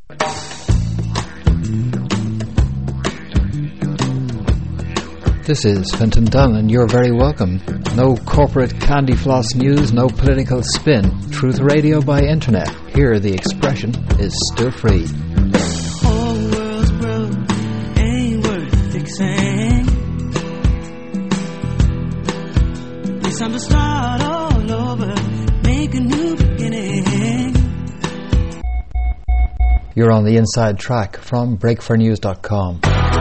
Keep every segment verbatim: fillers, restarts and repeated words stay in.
This is Fintan Dunn, and you're very welcome. No corporate candy floss news, no political spin. Truth radio by internet. Here the expression is still free. Whole world's broke, ain't worth fixing. It's time to start all over, make a new beginning. You're on the inside track from break for news dot com.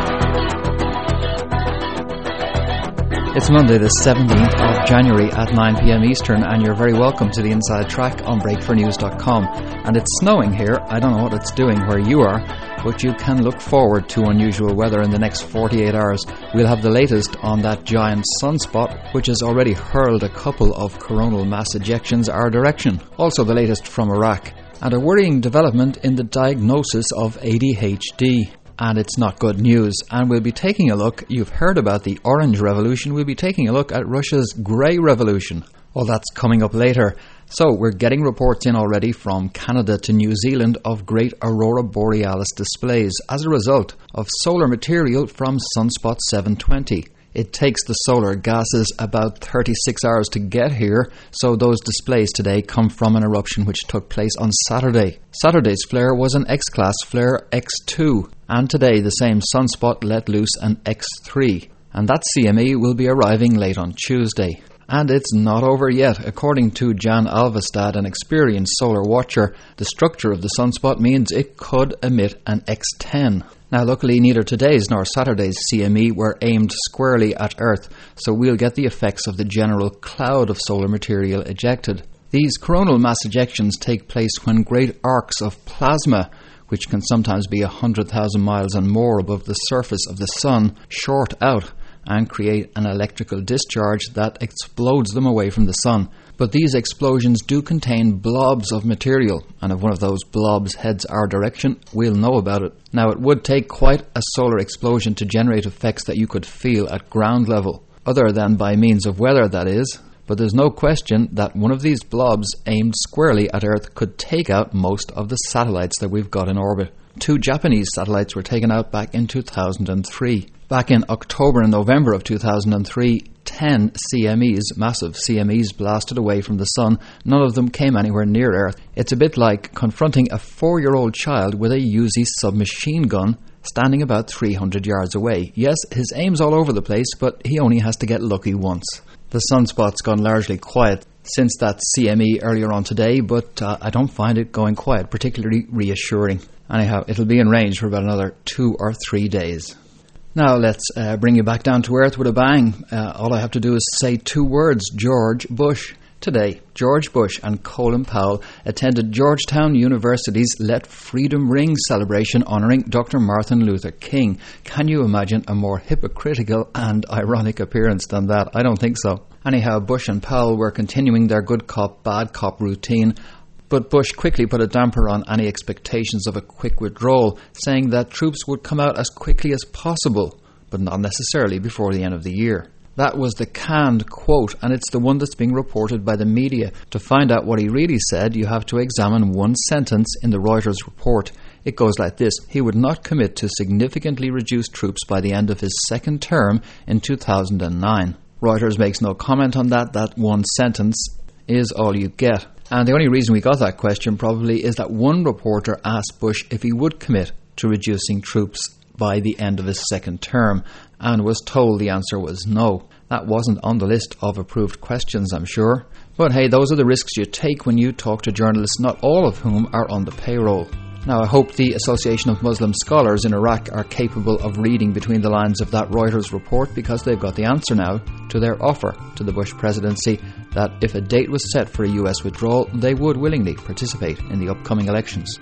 It's Monday the seventeenth of January at nine p.m. Eastern, and you're very welcome to the Inside Track on break for news dot com. And it's snowing here. I don't know what it's doing where you are, but you can look forward to unusual weather in the next forty-eight hours. We'll have the latest on that giant sunspot, which has already hurled a couple of coronal mass ejections our direction. Also the latest from Iraq, and a worrying development in the diagnosis of A D H D. And it's not good news. And we'll be taking a look, you've heard about the Orange Revolution, we'll be taking a look at Russia's Grey Revolution. Well, that's coming up later. So we're getting reports in already from Canada to New Zealand of great Aurora Borealis displays as a result of solar material from Sunspot seven twenty. It takes the solar gases about thirty-six hours to get here, so those displays today come from an eruption which took place on Saturday. Saturday's flare was an X-class flare X two, and today the same sunspot let loose an X three, and that C M E will be arriving late on Tuesday. And it's not over yet. According to Jan Alvestad, an experienced solar watcher, the structure of the sunspot means it could emit an X ten. Now, luckily, neither today's nor Saturday's C M E were aimed squarely at Earth, so we'll get the effects of the general cloud of solar material ejected. These coronal mass ejections take place when great arcs of plasma, which can sometimes be one hundred thousand miles and more above the surface of the Sun, short out and create an electrical discharge that explodes them away from the Sun. But these explosions do contain blobs of material, and if one of those blobs heads our direction, we'll know about it. Now, it would take quite a solar explosion to generate effects that you could feel at ground level, other than by means of weather, that is. But there's no question that one of these blobs aimed squarely at Earth could take out most of the satellites that we've got in orbit. Two Japanese satellites were taken out back in two thousand three. Back in October and November of two thousand three, ten C M Es, massive C M Es, blasted away from the Sun. None of them came anywhere near Earth. It's a bit like confronting a four-year-old child with a Uzi submachine gun standing about three hundred yards away. Yes, his aim's all over the place, but he only has to get lucky once. The sunspot's gone largely quiet since that C M E earlier on today, but uh, I don't find it going quiet particularly reassuring. Anyhow, it'll be in range for about another two or three days. Now let's uh, bring you back down to earth with a bang. Uh, all I have to do is say two words: George Bush. Today, George Bush and Colin Powell attended Georgetown University's Let Freedom Ring celebration honouring Doctor Martin Luther King. Can you imagine a more hypocritical and ironic appearance than that? I don't think so. Anyhow, Bush and Powell were continuing their good cop, bad cop routine, but Bush quickly put a damper on any expectations of a quick withdrawal, saying that troops would come out as quickly as possible, but not necessarily before the end of the year. That was the canned quote, and it's the one that's being reported by the media. To find out what he really said, you have to examine one sentence in the Reuters report. It goes like this: he would not commit to significantly reduce troops by the end of his second term in two thousand nine. Reuters makes no comment on that. That one sentence is all you get. And the only reason we got that question probably is that one reporter asked Bush if he would commit to reducing troops by the end of his second term, and was told the answer was no. That wasn't on the list of approved questions, I'm sure. But hey, those are the risks you take when you talk to journalists, not all of whom are on the payroll. Now, I hope the Association of Muslim Scholars in Iraq are capable of reading between the lines of that Reuters report, because they've got the answer now to their offer to the Bush presidency that if a date was set for a U S withdrawal, they would willingly participate in the upcoming elections.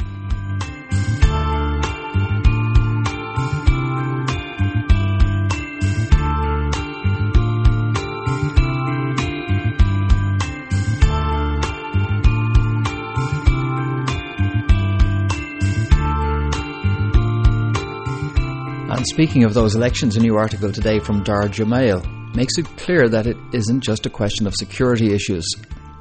And speaking of those elections, a new article today from Darja Mail makes it clear that it isn't just a question of security issues.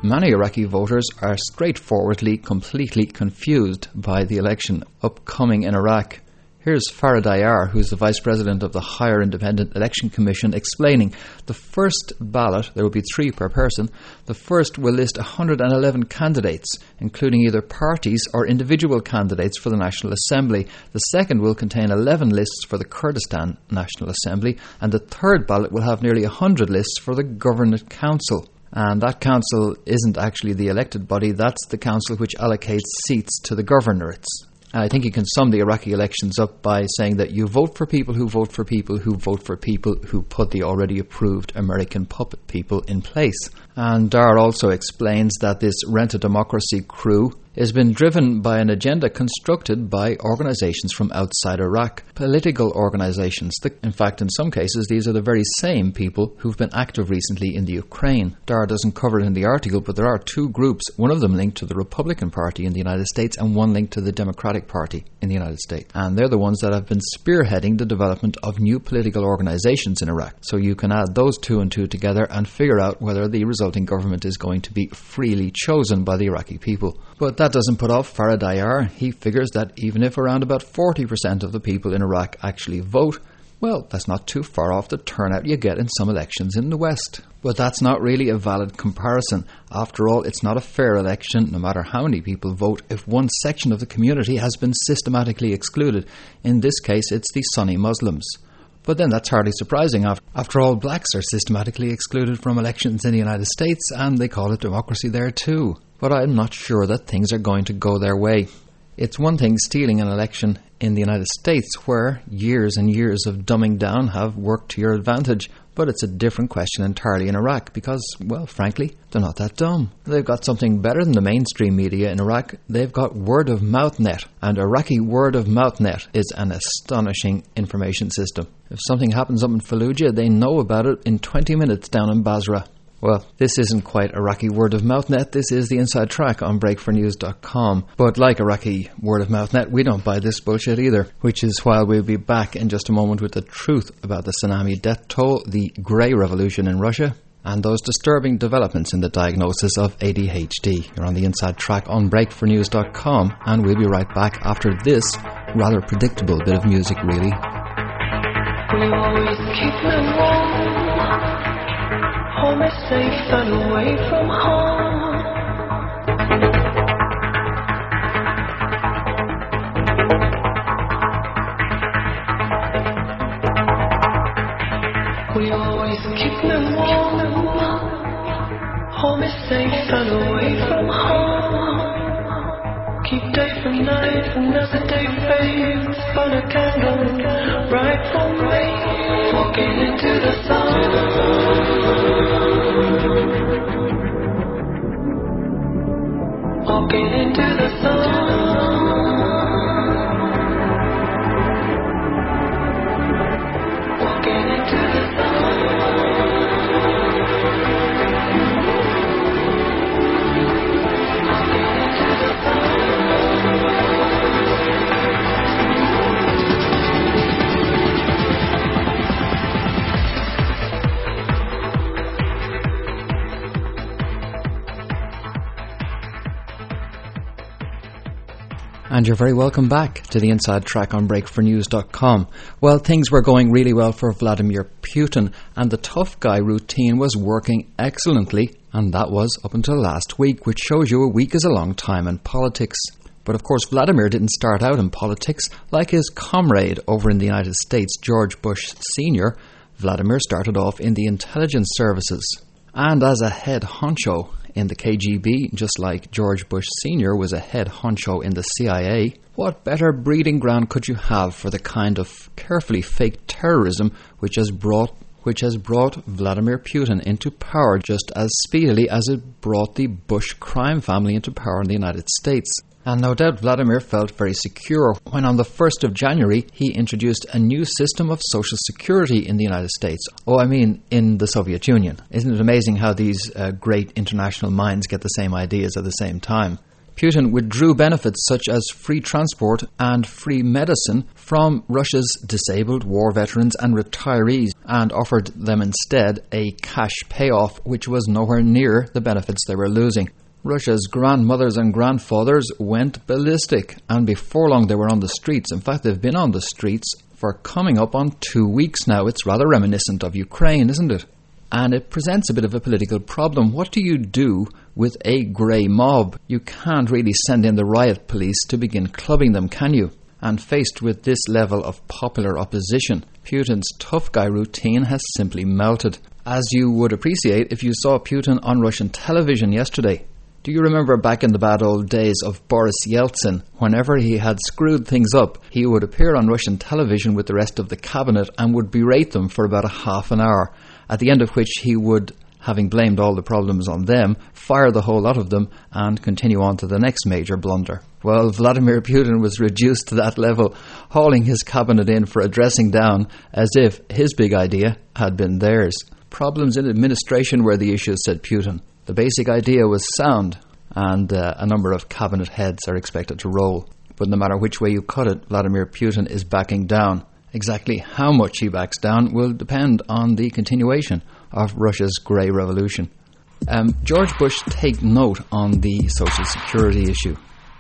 Many Iraqi voters are straightforwardly completely confused by the election upcoming in Iraq. Here's Farah Dayar, who's the Vice President of the Higher Independent Election Commission, explaining the first ballot, there will be three per person, the first will list one hundred eleven candidates, including either parties or individual candidates for the National Assembly. The second will contain eleven lists for the Kurdistan National Assembly, and the third ballot will have nearly one hundred lists for the Governorate Council. And that council isn't actually the elected body, that's the council which allocates seats to the governorates. And I think you can sum the Iraqi elections up by saying that you vote for people who vote for people who vote for people who put the already approved American puppet people in place. And Dar also explains that this rent-a-democracy crew has been driven by an agenda constructed by organisations from outside Iraq, political organisations. In fact, in some cases, these are the very same people who've been active recently in the Ukraine. Dar doesn't cover it in the article, but there are two groups, one of them linked to the Republican Party in the United States and one linked to the Democratic Party in the United States. And they're the ones that have been spearheading the development of new political organisations in Iraq. So you can add those two and two together and figure out whether the resulting government is going to be freely chosen by the Iraqi people. But that doesn't put off Farah Dayar. He figures that even if around about forty percent of the people in Iraq actually vote, well, that's not too far off the turnout you get in some elections in the West. But that's not really a valid comparison. After all, it's not a fair election, no matter how many people vote, if one section of the community has been systematically excluded. In this case, it's the Sunni Muslims. But then that's hardly surprising. After all, blacks are systematically excluded from elections in the United States, and they call it democracy there too. But I'm not sure that things are going to go their way. It's one thing stealing an election in the United States, where years and years of dumbing down have worked to your advantage. But it's a different question entirely in Iraq because, well, frankly, they're not that dumb. They've got something better than the mainstream media in Iraq. They've got Word of Mouth Net, and Iraqi Word of Mouth Net is an astonishing information system. If something happens up in Fallujah, they know about it in twenty minutes down in Basra. Well, this isn't quite Iraqi Word of Mouth Net, this is the Inside Track on break for news dot com. But like Iraqi Word of Mouth Net, we don't buy this bullshit either, which is why we'll be back in just a moment with the truth about the tsunami death toll, the Grey Revolution in Russia, and those disturbing developments in the diagnosis of A D H D. You're on the Inside Track on break for news dot com, and we'll be right back after this rather predictable bit of music, really. We always keep them warm. Home is safe and away from home. We always keep them warm. Home is safe and away from home. Keep day from night, and as the day fades, burn a candle right for me. Walking into the sun. Walking into the sun. Walking into the sun. And you're very welcome back to the Inside Track on break for news dot com. Well, things were going really well for Vladimir Putin, and the tough guy routine was working excellently, and that was up until last week, which shows you a week is a long time in politics. But of course, Vladimir didn't start out in politics like his comrade over in the United States, George Bush Senior Vladimir started off in the intelligence services. And as a head honcho in the K G B, just like George Bush Senior was a head honcho in the C I A, what better breeding ground could you have for the kind of carefully faked terrorism which has brought which has brought Vladimir Putin into power just as speedily as it brought the Bush crime family into power in the United States? And no doubt Vladimir felt very secure when on the first of January he introduced a new system of social security in the United States. Oh, I mean in the Soviet Union. Isn't it amazing how these uh, great international minds get the same ideas at the same time? Putin withdrew benefits such as free transport and free medicine from Russia's disabled war veterans and retirees and offered them instead a cash payoff which was nowhere near the benefits they were losing. Russia's grandmothers and grandfathers went ballistic, and before long they were on the streets. In fact, they've been on the streets for coming up on two weeks now. It's rather reminiscent of Ukraine, isn't it? And it presents a bit of a political problem. What do you do with a grey mob? You can't really send in the riot police to begin clubbing them, can you? And faced with this level of popular opposition, Putin's tough guy routine has simply melted. As you would appreciate if you saw Putin on Russian television yesterday. Do you remember back in the bad old days of Boris Yeltsin? Whenever he had screwed things up, he would appear on Russian television with the rest of the cabinet and would berate them for about a half an hour, at the end of which he would, having blamed all the problems on them, fire the whole lot of them and continue on to the next major blunder. Well, Vladimir Putin was reduced to that level, hauling his cabinet in for a dressing down as if his big idea had been theirs. Problems in administration were the issue, said Putin. The basic idea was sound, and uh, a number of cabinet heads are expected to roll. But no matter which way you cut it, Vladimir Putin is backing down. Exactly how much he backs down will depend on the continuation of Russia's grey revolution. Um, George Bush take note on the Social Security issue.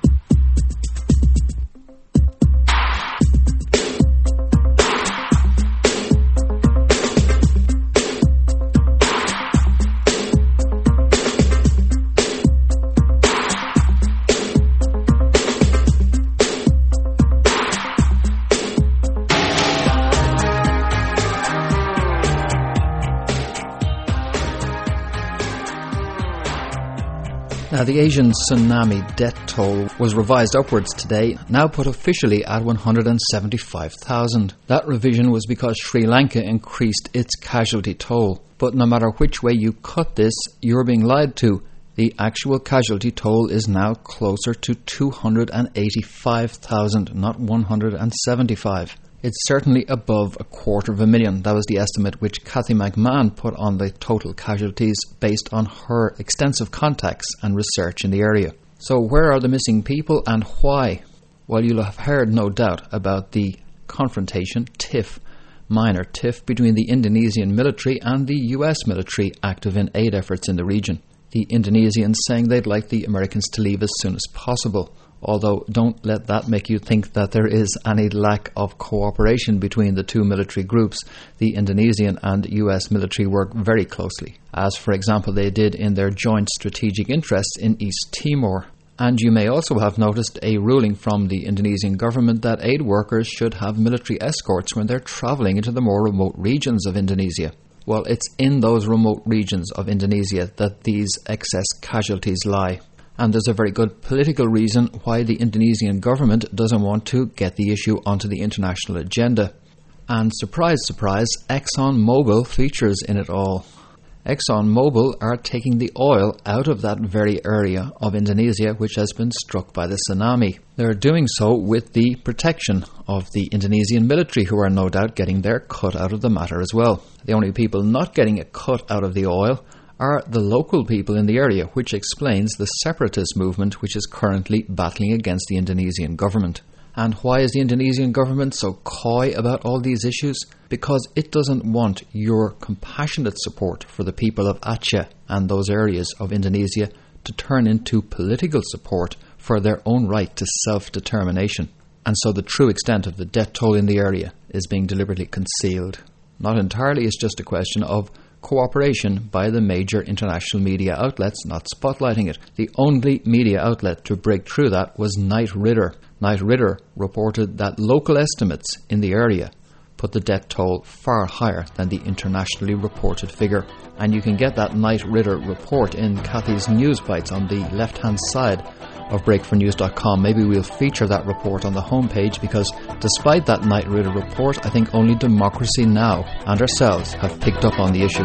Now, the Asian tsunami death toll was revised upwards today, now put officially at one hundred seventy-five thousand. That revision was because Sri Lanka increased its casualty toll. But no matter which way you cut this, you're being lied to. The actual casualty toll is now closer to two hundred eighty-five thousand, not one hundred seventy-five. It's certainly above a quarter of a million. That was the estimate which Cathy McMahon put on the total casualties based on her extensive contacts and research in the area. So where are the missing people and why? Well, you'll have heard, no doubt, about the confrontation, tiff, minor tiff, between the Indonesian military and the U S military active in aid efforts in the region. The Indonesians saying they'd like the Americans to leave as soon as possible. Although don't let that make you think that there is any lack of cooperation between the two military groups. The Indonesian and U S military work very closely, as for example they did in their joint strategic interests in East Timor. And you may also have noticed a ruling from the Indonesian government that aid workers should have military escorts when they're travelling into the more remote regions of Indonesia. Well, it's in those remote regions of Indonesia that these excess casualties lie. And there's a very good political reason why the Indonesian government doesn't want to get the issue onto the international agenda. And surprise, surprise, ExxonMobil features in it all. ExxonMobil are taking the oil out of that very area of Indonesia which has been struck by the tsunami. They're doing so with the protection of the Indonesian military, who are no doubt getting their cut out of the matter as well. The only people not getting a cut out of the oil are the local people in the area, which explains the separatist movement which is currently battling against the Indonesian government. And why is the Indonesian government so coy about all these issues? Because it doesn't want your compassionate support for the people of Aceh and those areas of Indonesia to turn into political support for their own right to self-determination. And so the true extent of the death toll in the area is being deliberately concealed. Not entirely, it's just a question of cooperation by the major international media outlets not spotlighting it. The only media outlet to break through that was Knight Ridder. Knight Ridder reported that local estimates in the area put the death toll far higher than the internationally reported figure. And you can get that Knight Ridder report in Cathy's News Bites on the left-hand side of break for news dot com. Maybe we'll feature that report on the homepage, because despite that Knight Ridder report, I think only Democracy Now! And ourselves have picked up on the issue.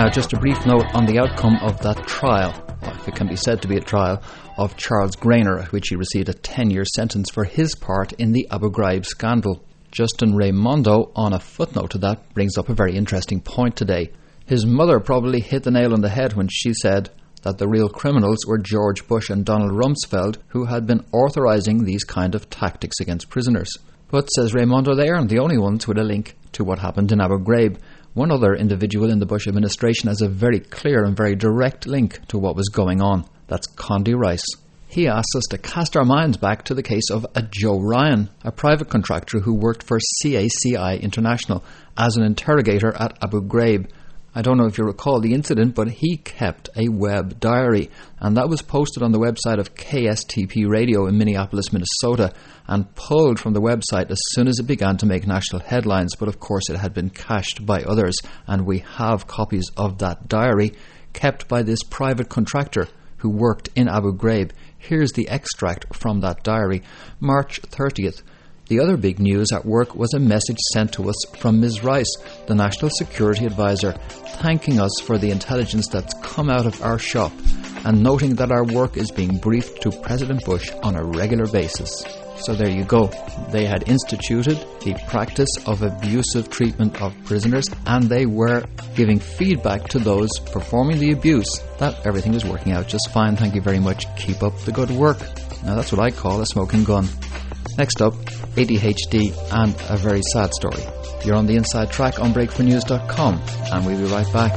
Now, just a brief note on the outcome of that trial, if it can be said to be a trial, of Charles Grainer, which he received a ten-year sentence for his part in the Abu Ghraib scandal. Justin Raimondo, on a footnote to that, brings up a very interesting point today. His mother probably hit the nail on the head when she said that the real criminals were George Bush and Donald Rumsfeld, who had been authorising these kind of tactics against prisoners. But, says Raimondo, they aren't the only ones with a link to what happened in Abu Ghraib. One other individual in the Bush administration has a very clear and very direct link to what was going on. That's Condi Rice. He asks us to cast our minds back to the case of a Joe Ryan, a private contractor who worked for C A C I International as an interrogator at Abu Ghraib. I don't know if you recall the incident, but he kept a web diary, and that was posted on the website of K S T P Radio in Minneapolis, Minnesota, and pulled from the website as soon as it began to make national headlines. But of course it had been cached by others, and we have copies of that diary kept by this private contractor who worked in Abu Ghraib. Here's the extract from that diary. March thirtieth. The other big news at work was a message sent to us from Miz Rice, the National Security Advisor, thanking us for the intelligence that's come out of our shop and noting that our work is being briefed to President Bush on a regular basis. So there you go. They had instituted the practice of abusive treatment of prisoners, and they were giving feedback to those performing the abuse that everything was working out just fine. Thank you very much. Keep up the good work. Now that's what I call a smoking gun. Next up, A D H D and a very sad story. You're on the Inside Track on break for news dot com, and we'll be right back.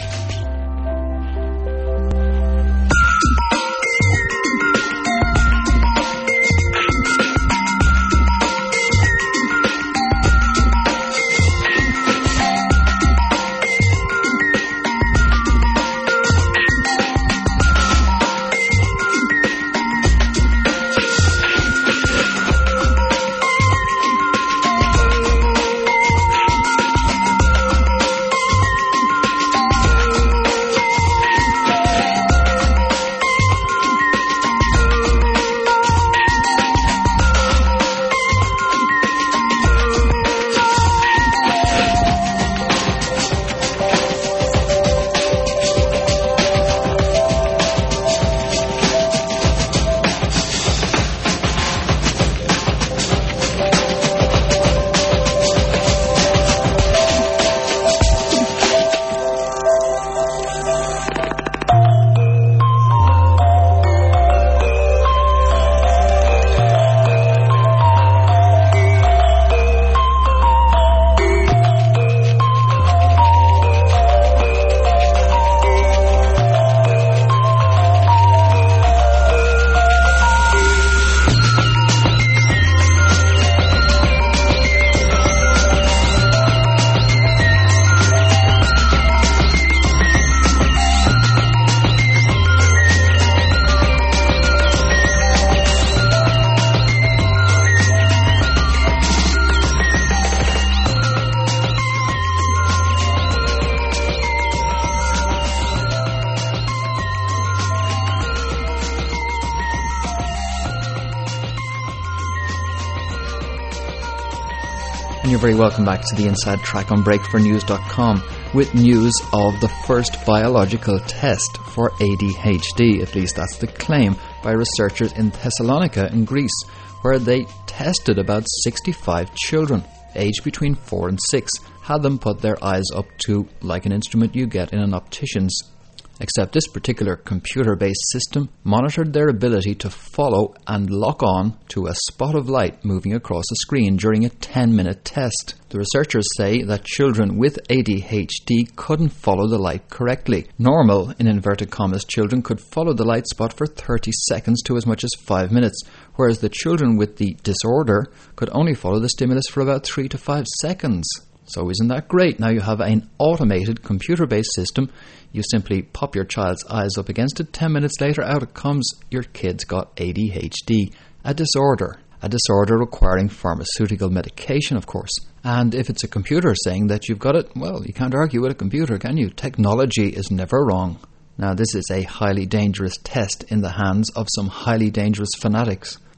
And you're very welcome back to the Inside Track on break for news dot com with news of the first biological test for A D H D. At least that's the claim by researchers in Thessalonica in Greece, where they tested about sixty-five children aged between four and six, had them put their eyes up to like an instrument you get in an optician's. Except this particular computer-based system monitored their ability to follow and lock on to a spot of light moving across a screen during a ten-minute test. The researchers say that children with A D H D couldn't follow the light correctly. Normal, in inverted commas, children could follow the light spot for thirty seconds to as much as five minutes, whereas the children with the disorder could only follow the stimulus for about three to five seconds. So isn't that great? Now you have an automated computer-based system. You simply pop your child's eyes up against it. Ten minutes later, out it comes. Your kid's got A D H D, a disorder. A disorder requiring pharmaceutical medication, of course. And if it's a computer saying that you've got it, well, you can't argue with a computer, can you? Technology is never wrong. Now, this is a highly dangerous test in the hands of some highly dangerous fanatics.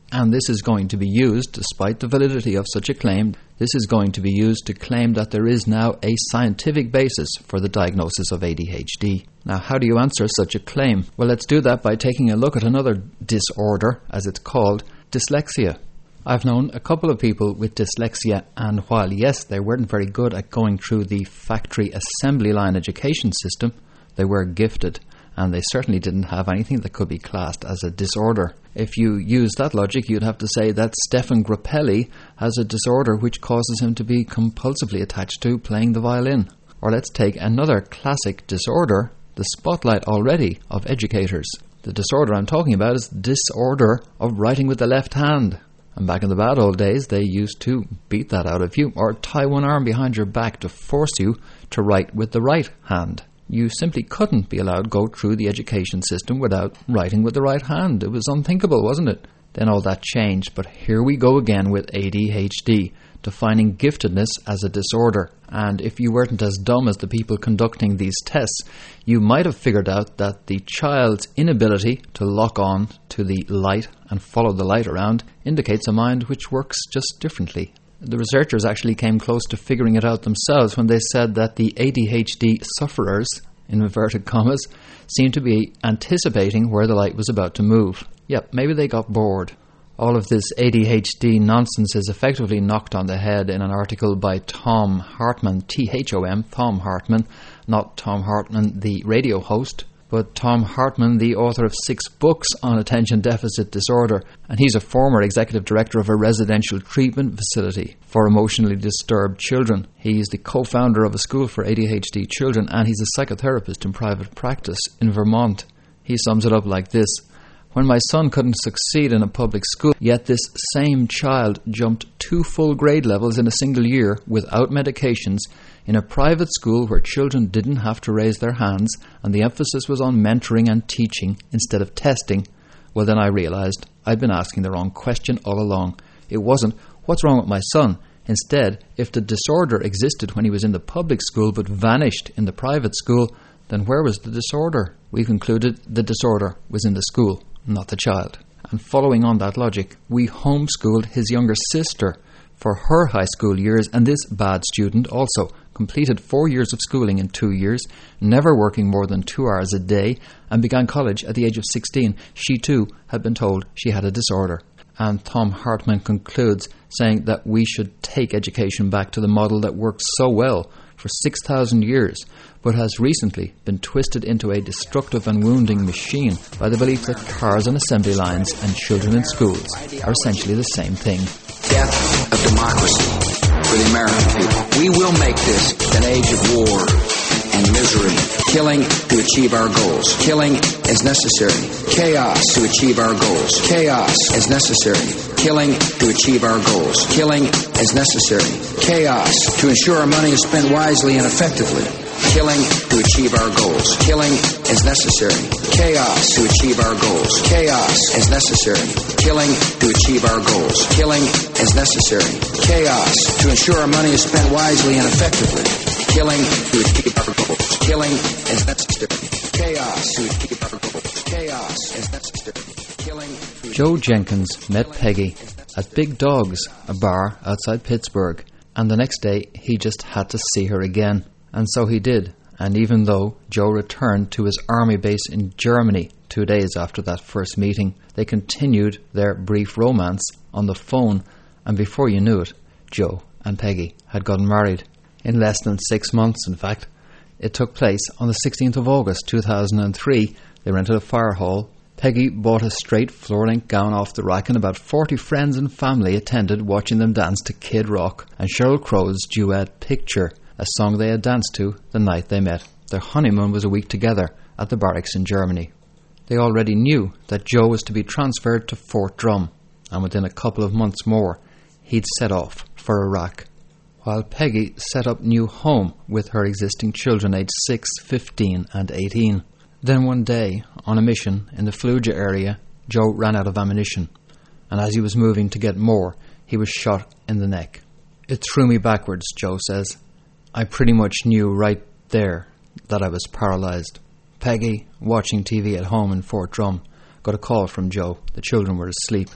And this is going to be used, despite the validity of such a claim, this is going to be used to claim that there is now a scientific basis for the diagnosis of A D H D. Now, how do you answer such a claim? Well, let's do that by taking a look at another disorder, as it's called, dyslexia. I've known a couple of people with dyslexia, and while, yes, they weren't very good at going through the factory assembly line education system, they were gifted. And they certainly didn't have anything that could be classed as a disorder. If you use that logic, you'd have to say that Stefan Grappelli has a disorder which causes him to be compulsively attached to playing the violin. Or let's take another classic disorder, the spotlight already of educators. The disorder I'm talking about is disorder of writing with the left hand. And back in the bad old days, they used to beat that out of you or tie one arm behind your back to force you to write with the right hand. You simply couldn't be allowed to go through the education system without writing with the right hand. It was unthinkable, wasn't it? Then all that changed, but here we go again with A D H D, defining giftedness as a disorder. And if you weren't as dumb as the people conducting these tests, you might have figured out that the child's inability to lock on to the light and follow the light around indicates a mind which works just differently. The researchers actually came close to figuring it out themselves when they said that the A D H D sufferers, in inverted commas, seemed to be anticipating where the light was about to move. Yep, maybe they got bored. All of this A D H D nonsense is effectively knocked on the head in an article by Thom Hartmann, T H O M, Thom Hartmann, not Thom Hartmann, the radio host, but Thom Hartmann, the author of six books on attention deficit disorder, and he's a former executive director of a residential treatment facility for emotionally disturbed children. He's the co-founder of a school for A D H D children, and he's a psychotherapist in private practice in Vermont. He sums it up like this: when my son couldn't succeed in a public school, yet this same child jumped two full grade levels in a single year without medications in a private school where children didn't have to raise their hands and the emphasis was on mentoring and teaching instead of testing, well, then I realized I'd been asking the wrong question all along. It wasn't, what's wrong with my son? Instead, if the disorder existed when he was in the public school but vanished in the private school, then where was the disorder? We concluded the disorder was in the school, not the child. And following on that logic, we homeschooled his younger sister for her high school years, and this bad student also completed four years of schooling in two years, never working more than two hours a day, and began college at the age of sixteen. She too had been told she had a disorder. And Thom Hartmann concludes, saying that we should take education back to the model that worked so well for six thousand years, but has recently been twisted into a destructive and wounding machine by the belief that cars on assembly lines and children in schools are essentially the same thing. Death of democracy for the American people. We will make this an age of war and misery. Killing to achieve our goals. Killing as necessary. Chaos to achieve our goals. Chaos as necessary. Killing to achieve our goals. Killing as necessary. Chaos to ensure our money is spent wisely and effectively. Killing to achieve our goals. Killing as necessary. Chaos to achieve our goals. Chaos as necessary. Killing to achieve our goals. Killing as necessary. Chaos to ensure our money is spent wisely and effectively. Killing to achieve our goals. Killing as necessary. Chaos to achieve our goals. Chaos as necessary. Killing. Joe Jenkins met Peggy at Big Dogs, a bar outside Pittsburgh, and the next day he just had to see her again. And so he did, and even though Joe returned to his army base in Germany two days after that first meeting, they continued their brief romance on the phone, and before you knew it, Joe and Peggy had gotten married. In less than six months, in fact. It took place on the sixteenth of August two thousand three. They rented a fire hall. Peggy bought a straight floor-length gown off the rack, and about forty friends and family attended, watching them dance to Kid Rock and Sheryl Crow's duet Picture, a song they had danced to the night they met. Their honeymoon was a week together at the barracks in Germany. They already knew that Joe was to be transferred to Fort Drum, and within a couple of months more, he'd set off for Iraq, while Peggy set up new home with her existing children aged six, fifteen and eighteen. Then one day, on a mission in the Fallujah area, Joe ran out of ammunition, and as he was moving to get more, he was shot in the neck. It threw me backwards, Joe says. I pretty much knew right there that I was paralyzed. Peggy, watching T V at home in Fort Drum, got a call from Joe. The children were asleep.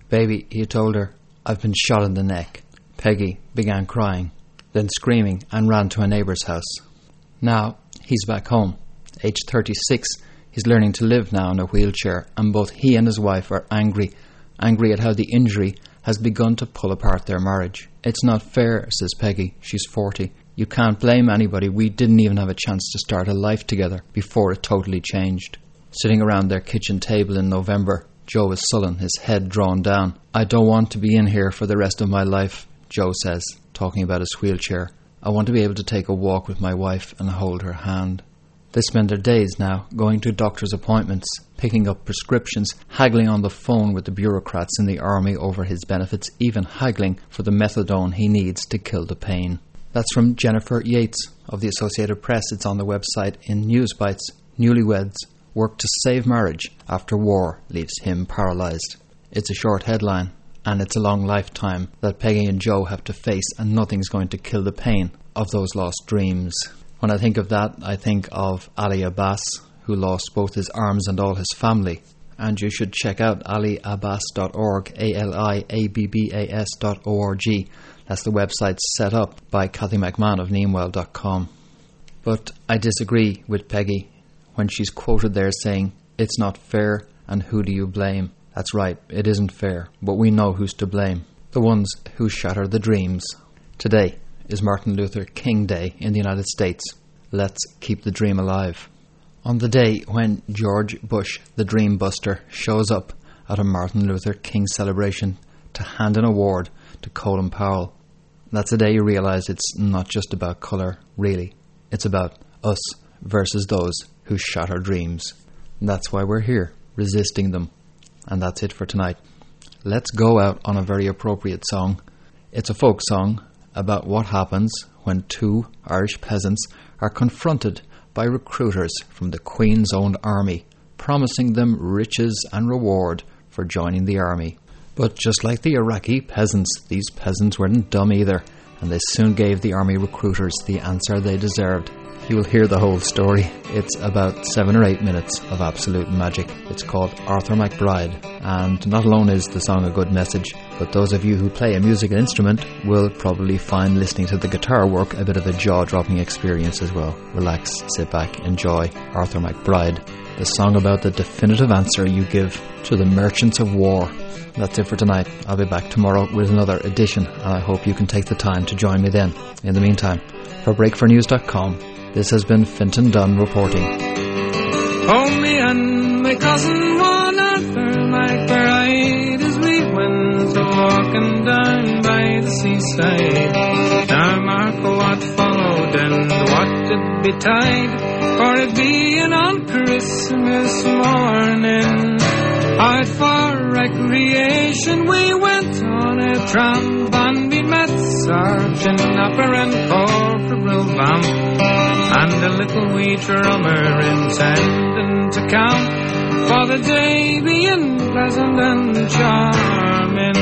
"Baby," he told her, "I've been shot in the neck." Peggy began crying, then screaming, and ran to a neighbour's house. Now, he's back home. Aged thirty-six, he's learning to live now in a wheelchair, and both he and his wife are angry, angry at how the injury has begun to pull apart their marriage. "It's not fair," says Peggy. She's forty. "You can't blame anybody. We didn't even have a chance to start a life together before it totally changed." Sitting around their kitchen table in November, Joe is sullen, his head drawn down. "I don't want to be in here for the rest of my life," Joe says, talking about his wheelchair. "I want to be able to take a walk with my wife and hold her hand." They spend their days now going to doctor's appointments, picking up prescriptions, haggling on the phone with the bureaucrats in the army over his benefits, even haggling for the methadone he needs to kill the pain. That's from Jennifer Yates of the Associated Press. It's on the website in News Bites. Newlyweds work to save marriage after war leaves him paralysed. It's a short headline, and it's a long lifetime that Peggy and Joe have to face, and nothing's going to kill the pain of those lost dreams. When I think of that, I think of Ali Abbas, who lost both his arms and all his family. And you should check out ali abbas dot org, A L I A B B A S dot O R G. That's the website set up by Cathy McMahon of Neemwell dot com. But I disagree with Peggy when she's quoted there saying, "It's not fair, and who do you blame?" That's right, it isn't fair, but we know who's to blame. The ones who shatter the dreams. Today is Martin Luther King Day in the United States. Let's keep the dream alive. On the day when George Bush, the Dream Buster, shows up at a Martin Luther King celebration to hand an award to Colin Powell, that's the day you realise it's not just about colour, really. It's about us versus those who shatter dreams. And that's why we're here, resisting them. And that's it for tonight. Let's go out on a very appropriate song. It's a folk song about what happens when two Irish peasants are confronted by recruiters from the Queen's own army, promising them riches and reward for joining the army. But just like the Iraqi peasants, these peasants weren't dumb either, and they soon gave the army recruiters the answer they deserved. You'll hear the whole story. It's about seven or eight minutes of absolute magic. It's called Arthur McBride, and not alone is the song a good message, but those of you who play a musical instrument will probably find listening to the guitar work a bit of a jaw-dropping experience as well. Relax, sit back, enjoy Arthur McBride, the song about the definitive answer you give to the merchants of war. That's it for tonight. I'll be back tomorrow with another edition, and I hope you can take the time to join me then. In the meantime, for break for news dot com, this has been Fintan Dunn reporting. Oh, me and my cousin one Arthur McBride, as we went a walking down by the seaside. Now mark what followed and what did betide, for it being on Christmas morning. Out for recreation we went on a tramp, and we met Sergeant Napper and Corporal Vamp, and a little wee drummer intending to camp, for the day being pleasant and charming.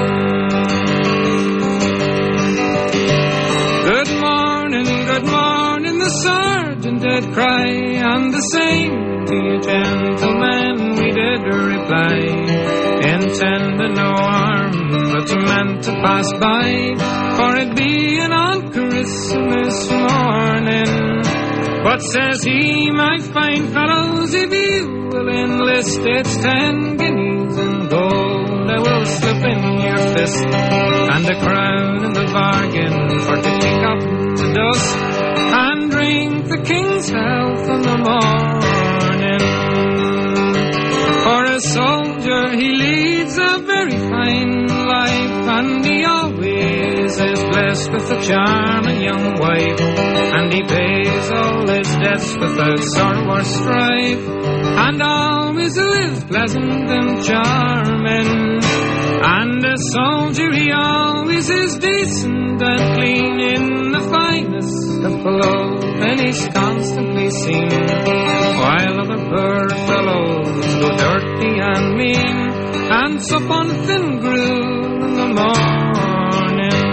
Good morning, good morning, the sergeant did cry, and the same to you gentlemen we did reply, intending no harm but meant to pass by, for it being on Christmas morning. But says he, my fine fellows, if you will enlist, it's ten guineas in gold I will slip in your fist, and a crown in the bargain for to kick up to dust and drink the king's health in the morning. For a soldier he leads a very fine life, and he always is blessed with a charming young wife, and he pays all his debts without sorrow or strife, and always lives pleasant and charming. And a soldier he always is decent and clean, in the finest of clothes, and he's constantly seen, while other poor fellows go dirty and mean, and sup on thin gruel in the morning.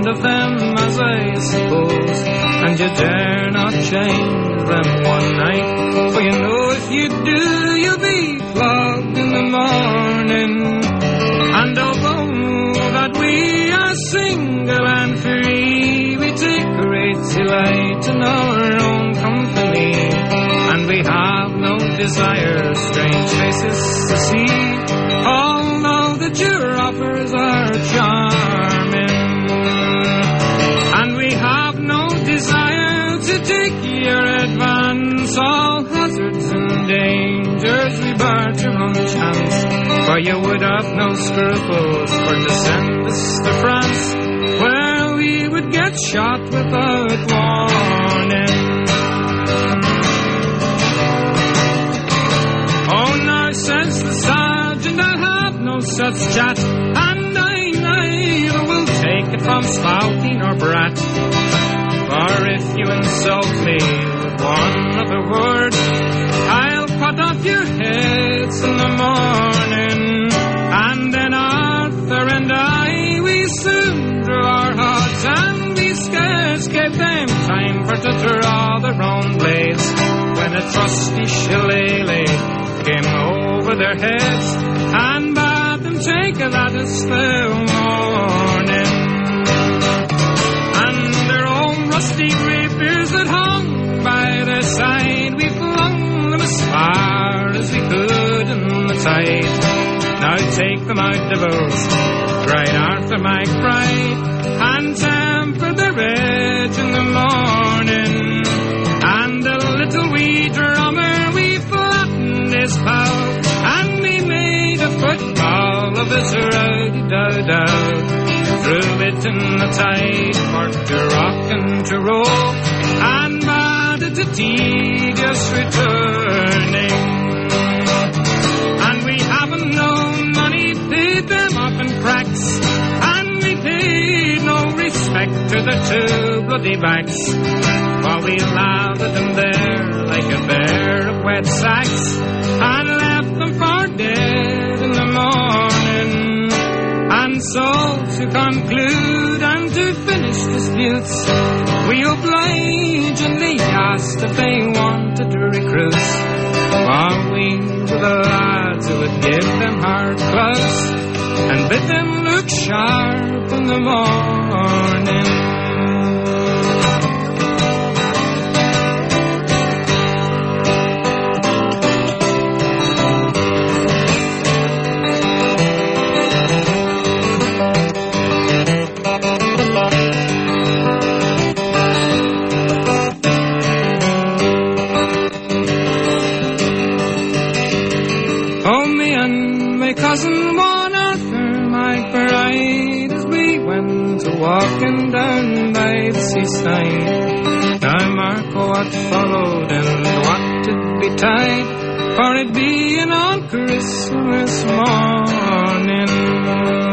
of them, as I suppose, and you dare not change them one night, for you know if you do, you'll be flogged in the morning. And although that we are single and free, we take great delight in our own company, and we have no desire strange faces to see. All know that your offers are charming, and we have no desire to take your advance. All hazards and dangers we barter on chance, for you would have no scruples for to send us to France, where we would get shot without warning. Oh, now says the sergeant, I'll have no such chat, and I neither will take it from spouting or brat. For if you insult me with one other word, I'll cut off your heads in the morning. And then Arthur and I, we soon drew our hearts, and we scarce gave them time for to draw their own blades, when a trusty shillelagh came over their heads and bade them take that as the morning. And their own rusty rapiers that hung by their side, we flung them as far as we could in the tide. Now take them out, devils, cried Arthur MacBride, and temper the edge in the morning. And the little wee drummer, we flattened his pow, and we made a football of his rowdy-dow-dow. Threw it in the tide for to rock and to roll, and bade it a tedious returning. And we haven't no money, paid them off in cracks, and we paid no respect to the two bloody backs, while we lathered them there like a bear of wet sacks, and left them for dead in the morning. And so to conclude and to finish disputes, we obligingly asked if they wanted recruits, while we were the lads who would give them hard clothes and bid them look sharp in the morning. Cousin one Arthur MacBride, as we went a walking down by the seaside. Now mark what followed and what did betide, for it being on Christmas morning.